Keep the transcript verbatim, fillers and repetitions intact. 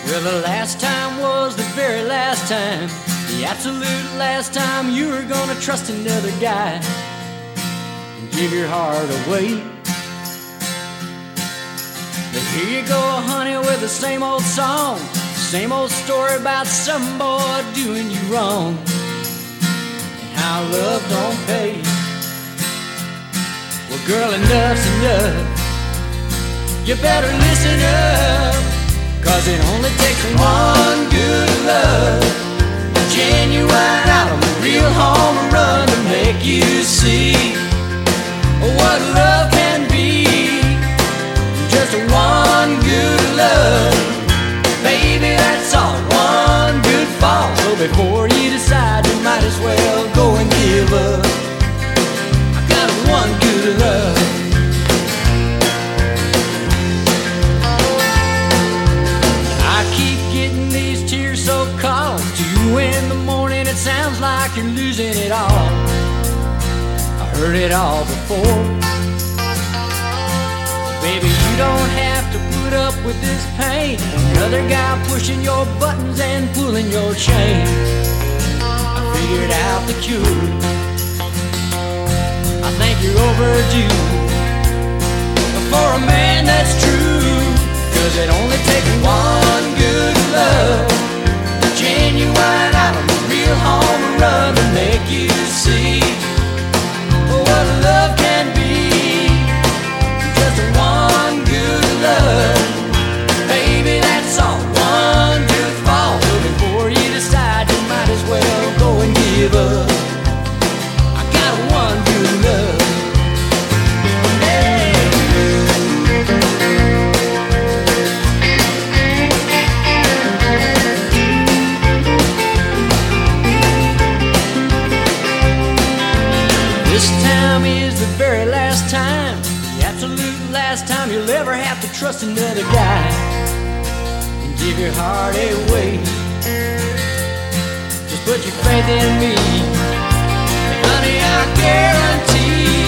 Well, the last time was the very last time, the absolute last time you were gonna trust another guy and give your heart away. But here you go, honey, with the same old song, same old story about some boy doing you wrong, and how love don't pay. Well, girl, enough's enough. You better listen up, 'cause it only takes one good love, a genuine out of a real home run, to make you see what love can be. Just one good love, baby, that's all. One good fall. So before you decide, you might as well go and give up. I got one good love. In the morning it sounds like you're losing it all. I heard it all before. Baby, you don't have to put up with this pain, another guy pushing your buttons and pulling your chain. I figured out the cure. I think you're overdue for a man that's true, 'cause it only takes one good love, genuine out of a real home run, to make you see what love can be. Just one good love, baby, that's all. One good fall. So before you decide, you might as well go and give up. I got one good love. This time is the very last time, the absolute last time you'll ever have to trust another guy and give your heart away. Just put your faith in me, honey, I guarantee